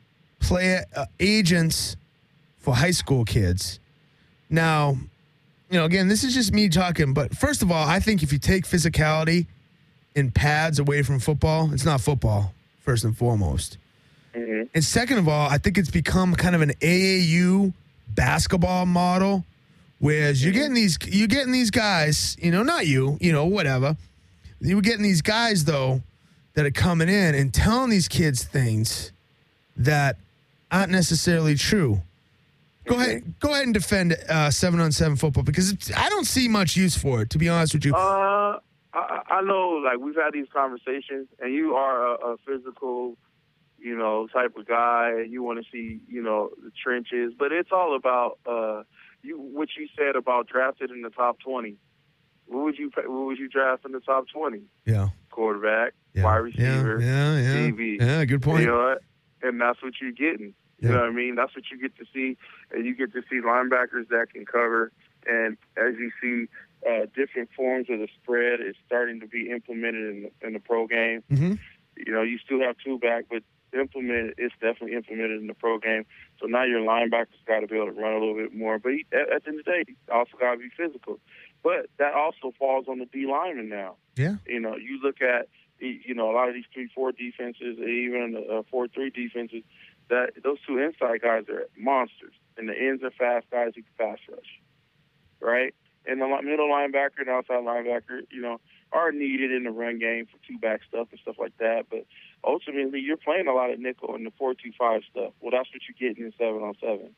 play uh, agents for high school kids. Now, you know, again, this is just me talking, but first of all, I think if you take physicality and pads away from football, it's not football, first and foremost. Mm-hmm. And second of all, I think it's become kind of an A A U basketball model, whereas you're getting these, you're getting these guys, you know, not you, you know, whatever. You're getting these guys, though, that are coming in and telling these kids things that aren't necessarily true. Go ahead, go ahead and defend uh, seven on seven football, because it's, I don't see much use for it, to be honest with you. Uh, I, I know, like, we've had these conversations, and you are a, a physical, you know, type of guy, and you want to see, you know, the trenches. But it's all about uh, you. What you said about drafted in the top twenty. What would you What would you draft in the top twenty? Yeah, quarterback, yeah. wide receiver, yeah, yeah, D B. Yeah, good point. You know what? And that's what you're getting. You Yeah. know what I mean? That's what you get to see, and you get to see linebackers that can cover. And as you see, uh, different forms of the spread is starting to be implemented in the, in the pro game. Mm-hmm. You know, you still have two back, but implemented, it's definitely implemented in the pro game. So now your linebackers got to be able to run a little bit more. But he, at, at the end of the day, you also got to be physical. But that also falls on the D lineman now. Yeah. You know, you look at, you know, a lot of these three four defenses, even the four three defenses, that those two inside guys are monsters. And the ends are fast guys who can pass rush. Right? And the middle linebacker and outside linebacker, you know, are needed in the run game for two-back stuff and stuff like that. But ultimately, you're playing a lot of nickel in the four two five stuff. Well, that's what you're getting in seven on seven.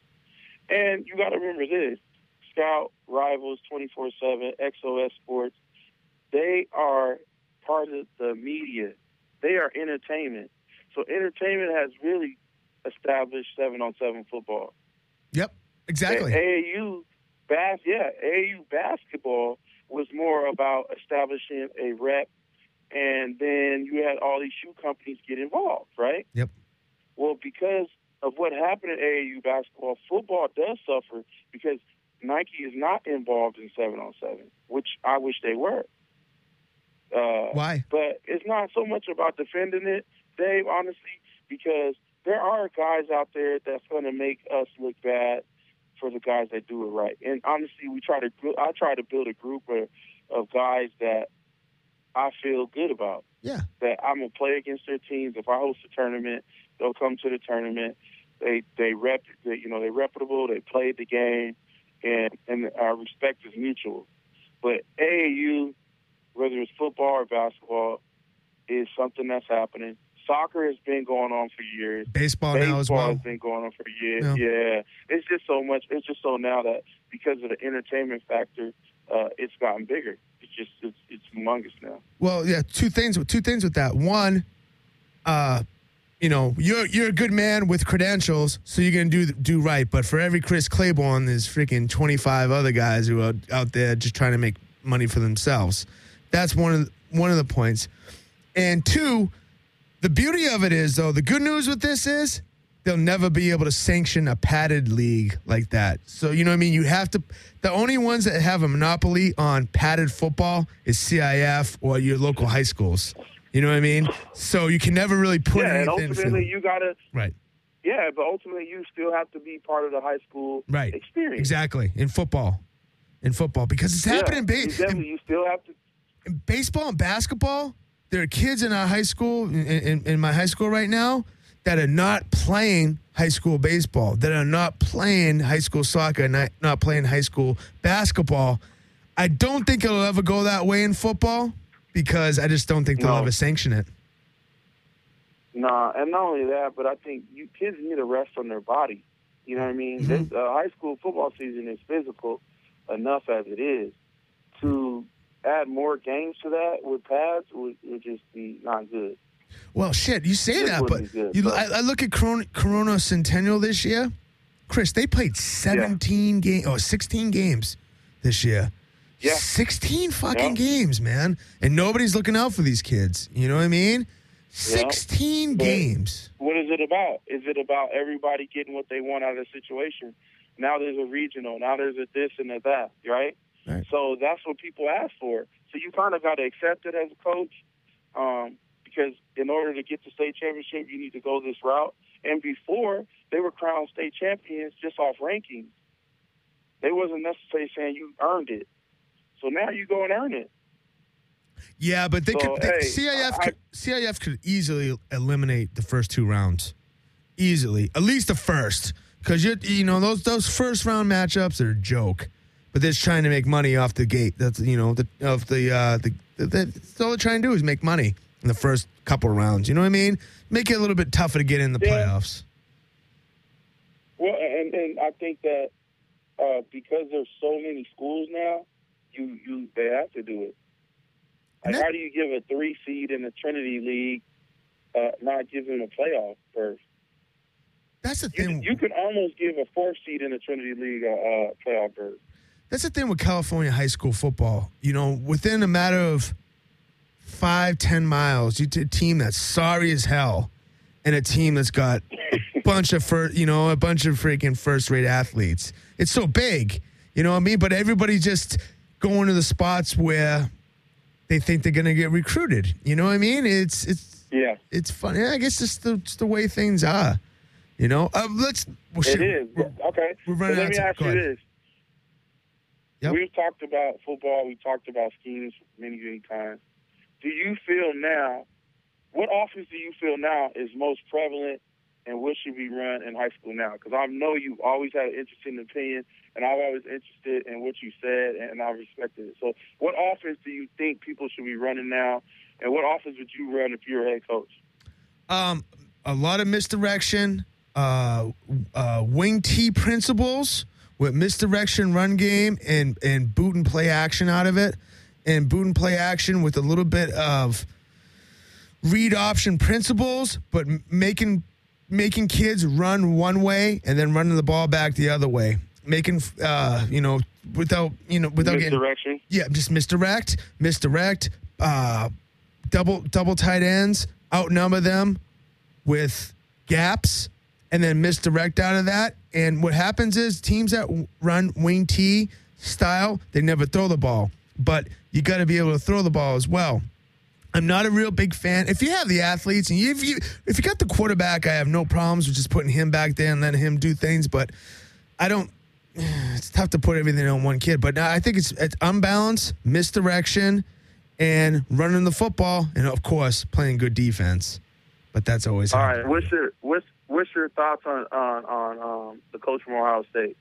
And you got to remember this. Scout, Rivals, twenty-four seven, X O S Sports, they are part of the media. They are entertainment. So entertainment has really established seven on seven football. Yep, exactly. A A U, bas- yeah, A A U basketball was more about establishing a rep, and then you had all these shoe companies get involved, right? Yep. Well, because of what happened in A A U basketball, football does suffer because Nike is not involved in seven on seven, which I wish they were. Uh, Why? But it's not so much about defending it, Dave, honestly, because there are guys out there that's going to make us look bad for the guys that do it right. And honestly, we try to I try to build a group of, of guys that I feel good about. Yeah. That I'm going to play against their teams. If I host a tournament, they'll come to the tournament. They they rep they, you know, they're reputable, they played the game, and, and our respect is mutual. But A A U, whether it's football or basketball, is something that's happening. Soccer has been going on for years. Baseball, Baseball now as well. has been going on for years. Yeah. Yeah. It's just so much. It's just so now that because of the entertainment factor, uh, it's gotten bigger. It's just it's, it's humongous now. Well, yeah, two things. Two things with that. One, uh, you know, you're you're a good man with credentials, so you're gonna do do right. But for every Chris Claiborne, there's freaking twenty-five other guys who are out there just trying to make money for themselves. That's one of the, one of the points. And two, the beauty of it is, though, the good news with this is they'll never be able to sanction a padded league like that. So, you know what I mean? You have to – the only ones that have a monopoly on padded football is C I F or your local high schools. You know what I mean? So you can never really put yeah, anything – and ultimately you got to – Right. Yeah, but ultimately you still have to be part of the high school right. experience. Exactly. In football. In football. Because it's happening in, ba- you definitely, in, you still have to in baseball and basketball. There are kids in our high school, in, in, in my high school right now, that are not playing high school baseball, that are not playing high school soccer, not, not playing high school basketball. I don't think it'll ever go that way in football because I just don't think they'll no. ever sanction it. Nah, and not only that, but I think you kids need a rest on their body. You know what I mean? Mm-hmm. This uh, high school football season is physical enough as it is. To add more games to that with pads would, would just be not good. Well, shit, you say This that, but wouldn't be good, you, but- I, I look at Corona, Corona Centennial this year. Chris, they played seventeen games or sixteen games this year. Yeah. sixteen fucking Yeah. games, man. And nobody's looking out for these kids. You know what I mean? sixteen But games. What is it about? Is it about everybody getting what they want out of the situation? Now there's a regional. Now there's a this and a that, right? Right. So that's what people ask for. So you kind of got to accept it as a coach, um, because in order to get the state championship, you need to go this route. And before, they were crowned state champions just off rankings. They wasn't necessarily saying you earned it. So now you go and earn it. Yeah, but they So, could. They, hey, C I F I- could, C I F could easily eliminate the first two rounds, easily. At least the first, because you you know those those first round matchups are a joke. But they're just trying to make money off the gate. That's you know the of the uh, the, the, the that's all they're trying to do is make money in the first couple of rounds. You know what I mean? Make it a little bit tougher to get in the Yeah. playoffs. Well, and, and I think that uh, because there's so many schools now, you, you they have to do it. And Like, that- how do you give a three seed in the Trinity League uh, not give them a playoff first? That's the You, thing. you can almost give a fourth seed in the Trinity League a uh, playoff berth. That's the thing with California high school football. You know, within a matter of five, ten miles, you get a team that's sorry as hell, and a team that's got a bunch of first, you know, a bunch of freaking first-rate athletes. It's so big, you know what I mean? But everybody just going to the spots where they think they're going to get recruited. You know what I mean? It's it's Yeah, it's fun. Yeah, I guess it's the, it's the way things are. You know, uh, let's. Well, shit, it is. we're- Okay, we're so running let out me of- ask go you ahead. this. Yep. We've talked about football. We've talked about schemes many, many times. Do you feel now, what offense do you feel now is most prevalent and what should be run in high school now? Because I know you've always had an interesting opinion, and I'm always interested in what you said, and I respected it. So what offense do you think people should be running now, and what offense would you run if you're a head coach? Um, a lot of misdirection, uh, uh, wing T principles with misdirection run game and, and boot and play action out of it, and boot and play action with a little bit of read option principles, but m- making making kids run one way and then running the ball back the other way, making uh, you know without you know without getting Misdirection? yeah, just misdirect, misdirect, uh, double double tight ends, outnumber them with gaps, and then misdirect out of that. And what happens is teams that w- run wing T style, they never throw the ball. But you got to be able to throw the ball as well. I'm not a real big fan. If you have the athletes and you, if you if you got the quarterback, I have no problems with just putting him back there and letting him do things. But I don't. It's tough to put everything on one kid. But I think it's it's unbalanced, misdirection, and running the football, and of course playing good defense. But that's always All hard. right. What's your what's what's your thoughts on on on um, the coach from Ohio State?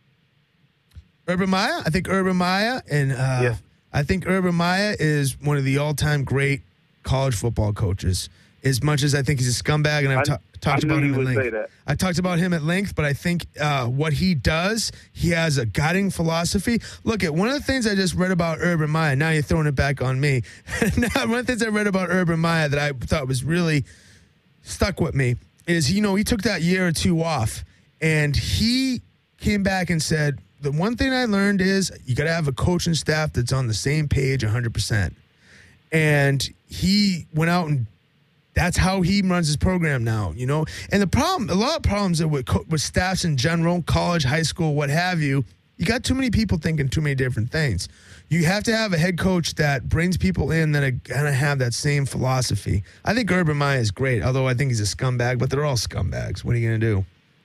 Urban Meyer. I think Urban Meyer, and uh, Yeah. I think Urban Meyer is one of the all-time great college football coaches. As much as I think he's a scumbag, and I've I- ta- talked I knew about you him at would length. say that. I talked about him at length, but I think uh, what he does, he has a guiding philosophy. Look at one of the things I just read about Urban Meyer. Now you're throwing it back on me. Now, one of the things I read about Urban Meyer that I thought was really stuck with me is, you know, he took that year or two off, and he came back and said, the one thing I learned is you got to have a coaching staff that's on the same page one hundred percent. And he went out and that's how he runs his program now, you know. And the problem, a lot of problems with co- with staffs in general, college, high school, what have you, you got too many people thinking too many different things. You have to have a head coach that brings people in that are going to have that same philosophy. I think Urban Meyer is great, although I think he's a scumbag, but they're all scumbags. What are you going to do?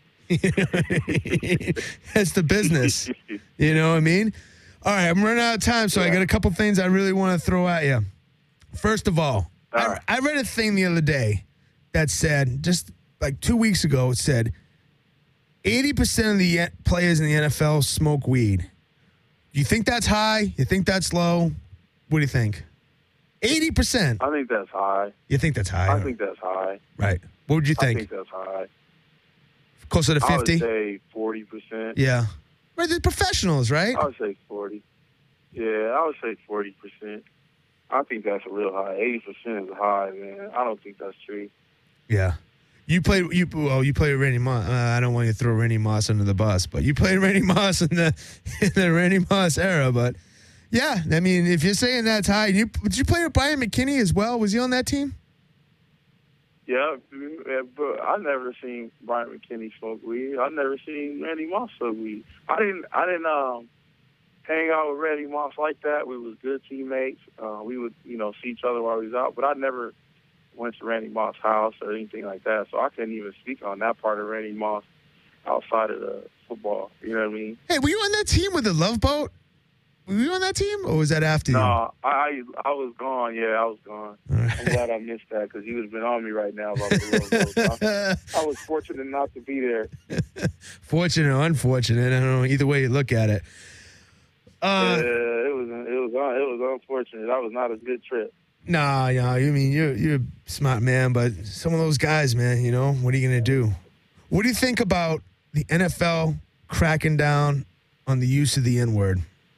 That's the business. You know what I mean? All right, I'm running out of time, so I got a couple things I really want to throw at you. First of all, I, right. I read a thing the other day that said, just like two weeks ago, it said eighty percent of the players in the N F L smoke weed. You think that's high? You think that's low? What do you think? eighty percent. I think that's high. You think that's high? I think that's high. Right. What would you I think? think that's high. Closer to I would fifty? say forty percent. Yeah. Right, they're professionals, right? I would say forty. Yeah, I would say forty percent. I think that's a real high. eighty percent is high, man. I don't think that's true. Yeah. You played you well. You played Randy Moss. Uh, I don't want you to throw Randy Moss under the bus, but you played Randy Moss in the in the Randy Moss era. But yeah, I mean, if you're saying that's high, you did you play with Brian McKinney as well? Was he on that team? Yeah, but I never seen Brian McKinney smoke weed. I never seen Randy Moss smoke weed. I didn't. I didn't. Um, hang out with Randy Moss like that. We was good teammates. Uh, we would, you know, see each other while we was out. But I never went to Randy Moss' house or anything like that. So I couldn't even speak on that part of Randy Moss outside of the football. You know what I mean? Hey, were you on that team with the Love Boat? Were you on that team, or was that after no, you? No, I I was gone. Yeah, I was gone. Right. I'm glad I missed that because he would have been on me right now about the Love Boat. I, I was fortunate not to be there. Fortunate or unfortunate, I don't know. Either way you look at it. Uh, yeah, it was it was it was unfortunate. That was not a good trip. Nah, yeah. I mean, you're you're a smart man, but some of those guys, man, you know, what are you gonna do? What do you think about the N F L cracking down on the use of the N-word?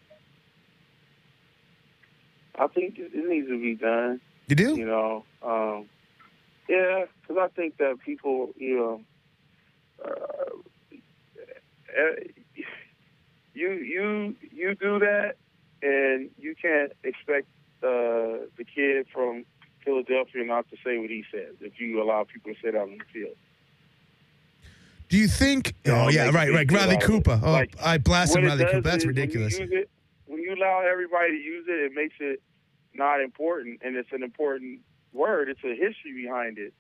I think it, it needs to be done. You do? You know, um, yeah, because I think that people, you know, uh, you you you do that, and you can't expect uh, the kid from Philadelphia not to say what he says if you allow people to say that on the field. Do you think? You know, oh yeah, right, right. Bradley Cooper. Oh, like, I blasted Bradley Cooper. That's ridiculous. When you, it, when you allow everybody to use it, it makes it not important, and it's an important word. It's a history behind it,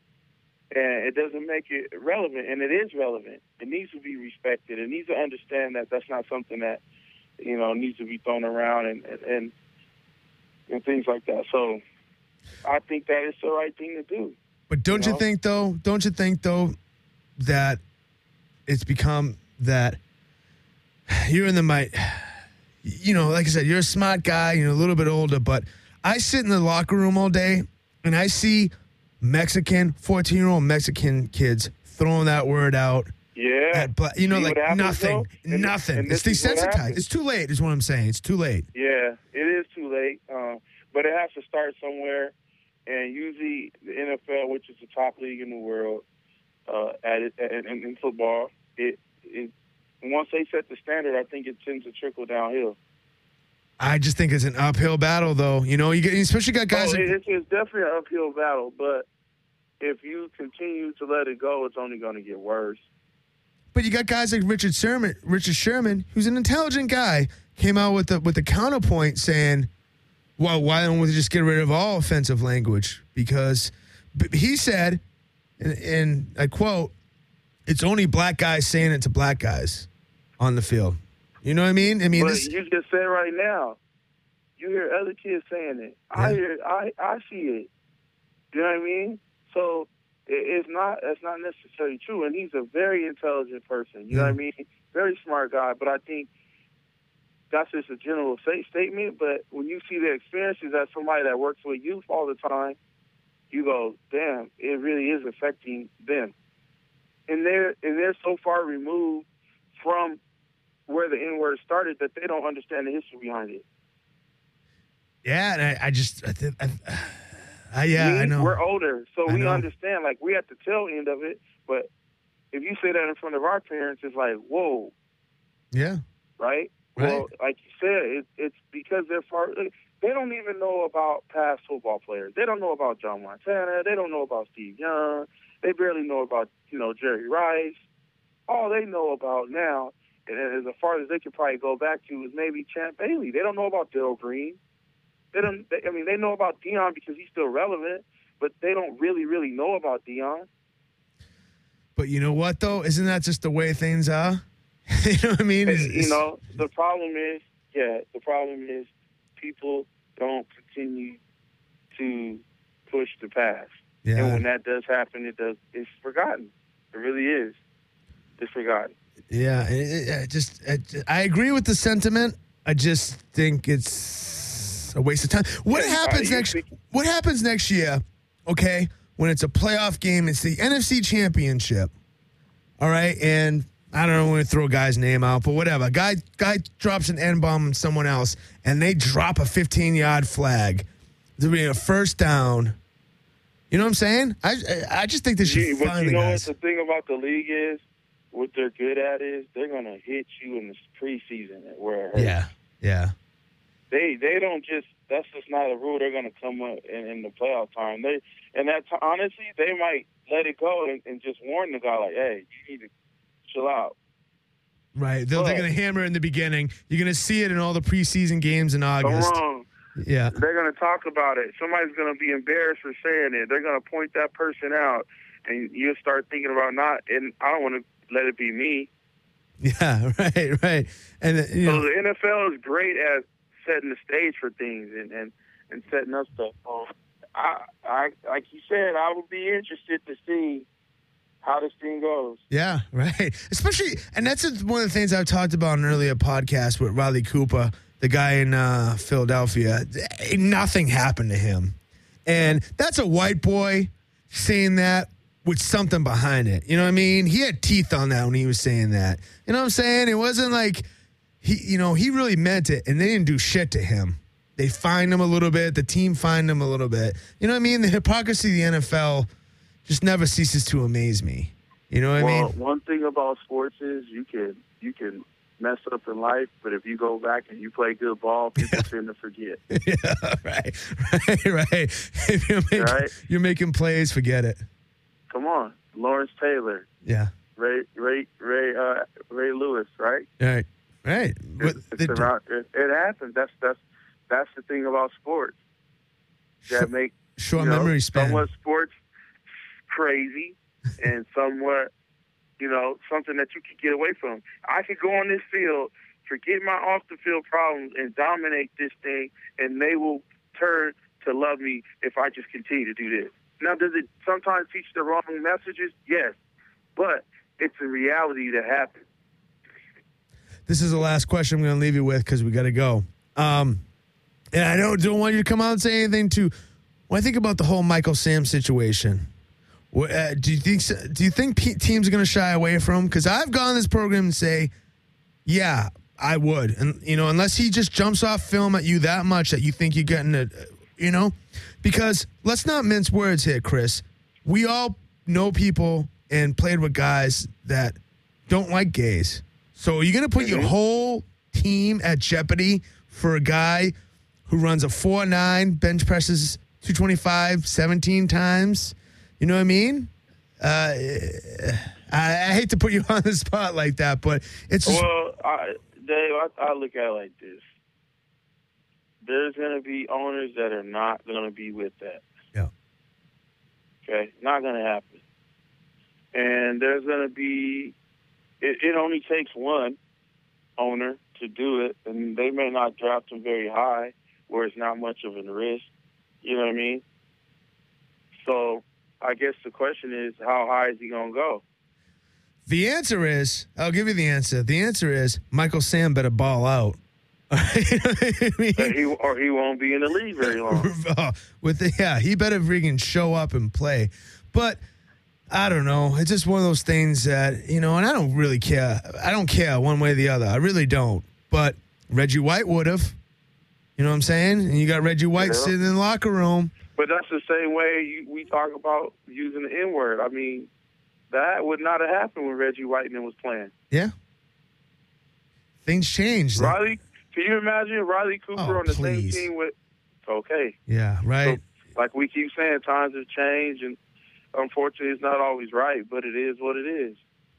and it doesn't make it relevant, and it is relevant. It needs to be respected. It needs to understand that that's not something that, you know, needs to be thrown around and and and things like that. So I think that it's the right thing to do. But don't you, know? you think though? Don't you think though that it's become that you're in the might? You know, like I said, you're a smart guy, you're a little bit older, but I sit in the locker room all day and I see Mexican, fourteen-year-old Mexican kids throwing that word out. Yeah. At, you know, See like nothing, and, nothing. And it's desensitized. It's too late is what I'm saying. It's too late. Yeah, it is too late. Um, but it has to start somewhere. And usually the N F L, which is the top league in the world uh, at it, at, in, in football, it, it once they set the standard, I think it tends to trickle downhill. I just think it's an uphill battle, though. You know, you get, especially got guys. Oh, that, it's, it's definitely an uphill battle, but if you continue to let it go, it's only going to get worse. But you got guys like Richard Sherman, Richard Sherman, who's an intelligent guy, came out with the with the counterpoint saying, "Well, why don't we just get rid of all offensive language?" Because he said, and, and I quote, "It's only black guys saying it to black guys on the field." You know what I mean? I mean, but this, you just said right now, you hear other kids saying it. Yeah. I hear, I, I see it. You know what I mean? So it, it's not, that's not necessarily true. And he's a very intelligent person. You yeah. know what I mean? Very smart guy. But I think that's just a general say, statement. But when you see the experiences as somebody that works with youth all the time, you go, damn, it really is affecting them. And they're and they're so far removed from where the N-word started that they don't understand the history behind it. Yeah, and I, I just, I, I, I yeah, we, I know. We're older, so I we know. understand. Like, we have the tail end of it, but if you say that in front of our parents, it's like, whoa. Yeah. Right? Right. Well, like you said, it, it's because they're far. They don't even know about past football players. They don't know about John Montana. They don't know about Steve Young. They barely know about, you know, Jerry Rice. All they know about now, and as far as they could probably go back to, is maybe Champ Bailey. They don't know about Darryl Green. They don't. They, I mean, they know about Deion because he's still relevant, but they don't really, really know about Deion. But you know what, though? Isn't that just the way things are? You know what I mean? It's, you know, the problem is, yeah, the problem is people don't continue to push the past. Yeah. And when that does happen, it does. It's forgotten. It really is. It's forgotten. Yeah, it, it, it just it, I agree with the sentiment. I just think it's a waste of time. What yeah, happens uh, next? Think- what happens next year? Okay, when it's a playoff game, it's the N F C Championship. All right, and I don't want to throw a guy's name out, but whatever. Guy guy drops an N-bomb on someone else, and they drop a fifteen-yard flag. There'll be a first down. You know what I'm saying? I I just think they should yeah, find but you the know guys. what the thing about the league is? What they're good at is they're gonna hit you in the preseason where it hurts. Yeah, yeah. They they don't just that's just not a rule. They're gonna come up in, in the playoff time. They and that honestly they might let it go and, and just warn the guy like, hey, you need to chill out. Right. They're, they're But- going to hammer it in the beginning. You're going to see it in all the preseason games in August. Come on. Yeah. They're going to talk about it. Somebody's going to be embarrassed for saying it. They're going to point that person out, and you'll start thinking about not. And I don't want to let it be me. Yeah. Right. Right. And uh, you So know, the N F L is great at setting the stage for things and and, and setting up stuff. So I, I, like you said, I would be interested to see how this thing goes. yeah. Right. Especially, and that's one of the things I've talked about in an earlier podcast with Riley Cooper, the guy in uh, Philadelphia. Nothing happened to him, and that's a white boy saying that with something behind it. You know what I mean? He had teeth on that when he was saying that. You know what I'm saying? It wasn't like he, you know, he really meant it, and they didn't do shit to him. They fined him a little bit. The team fined him a little bit. You know what I mean? The hypocrisy of the N F L just never ceases to amaze me. You know what well, I mean? one thing about sports is you can you can mess up in life, but if you go back and you play good ball, people tend to forget. Yeah, right, right, right. If you're making, Right. you're making plays, forget it. Come on, Lawrence Taylor, Yeah, Ray Ray Ray uh, Ray Lewis, right? right, right. But It's, they- it's around, it, it happens. That's that's that's the thing about sports that short, make short you know, memory span. somewhat sports crazy and somewhat, you know, something that you could get away from. I could go on this field, forget my off the field problems, and dominate this thing, and they will turn to love me if I just continue to do this. Now, does it sometimes teach the wrong messages? Yes, but it's a reality that happens. This is the last question I'm going to leave you with because we got to go. Um, and I don't don't want you to come out and say anything to. When I think about the whole Michael Sam situation, what, uh, do you think do you think pe- teams are going to shy away from him? Because I've gone on this program and say, yeah, I would, and you know, unless he just jumps off film at you that much that you think you're getting a, you know, because let's not mince words here, Chris. We all know people and played with guys that don't like gays. So are you going to put your whole team at jeopardy for a guy who runs a four nine, bench presses two twenty-five seventeen times? You know what I mean? Uh, I, I hate to put you on the spot like that, but it's just, Well, I, Dave, I, I look at it like this. There's going to be owners that are not going to be with that. Yeah. Okay? Not going to happen. And there's going to be, it, it only takes one owner to do it, and they may not draft him very high where it's not much of a risk. You know what I mean? So I guess the question is, how high is he going to go? the answer is, I'll give you the answer. The answer is Michael Sam better ball out. You know what I mean? Or he, or he won't be in the league very long. Oh, with the, yeah, he better freaking show up and play. But I don't know. It's just one of those things that, you know, and I don't really care. I don't care one way or the other. I really don't. But Reggie White would have. You know what I'm saying? And you got Reggie White Yeah. sitting in the locker room. But that's the same way you, we talk about using the N-word. I mean, that would not have happened when Reggie Whiteman was playing. Yeah. Things changed. Riley, can you imagine Riley Cooper Oh, on the please. same team with? Okay, Yeah, right. so, like we keep saying, times have changed, and unfortunately, it's not always right, but it is what it is.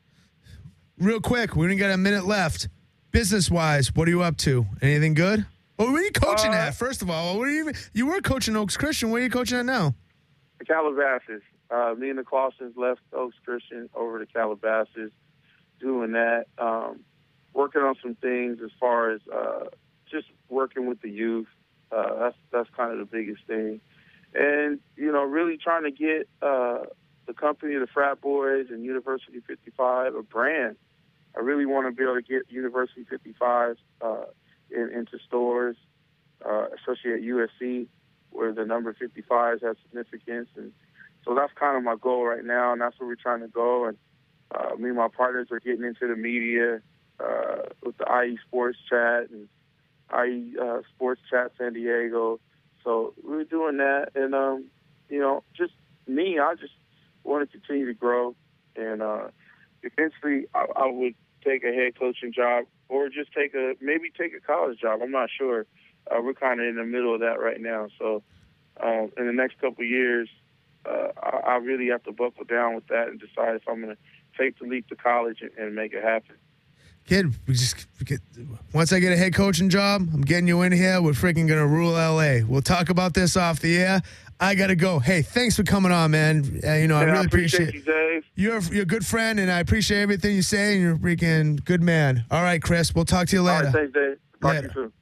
Real quick, we only got a minute left. Business-wise, what are you up to? Anything good? Well, where are you coaching Uh, at, first of all? What are you, you were coaching Oaks Christian. Where are you coaching at now? Calabasas. Uh, me and the Clausens left Oaks Christian over to Calabasas, doing that, um, working on some things as far as uh, just working with the youth. Uh, that's that's kind of the biggest thing, and you know, really trying to get uh, the company, the Frat Boys, and University fifty-five a brand. I really want to be able to get University fifty-five uh, in, into stores, uh, especially at U S C, where the number fifty-fives has significance, and so that's kind of my goal right now, and that's where we're trying to go. And uh, me and my partners are getting into the media uh, with the I E Sports Chat and I E uh, Sports Chat San Diego. So we're doing that, and um, you know, just me, I just want to continue to grow, and uh, eventually I, I would take a head coaching job, or just take a maybe take a college job. I'm not sure. Uh, we're kind of in the middle of that right now. So um, in the next couple of years, uh, I, I really have to buckle down with that and decide if I'm going to take the leap to college and, and make it happen. Kid, we just we get, once I get a head coaching job, I'm getting you in here. We're freaking going to rule L A. We'll talk about this off the air. I got to go. Hey, thanks for coming on, man. Uh, you know, Yeah, I really I appreciate, appreciate you, Dave. You're, you're a good friend, and I appreciate everything you say, and you're a freaking good man. All right, Chris, we'll talk to you later. All right, thanks, Dave. Talk Later. to you soon.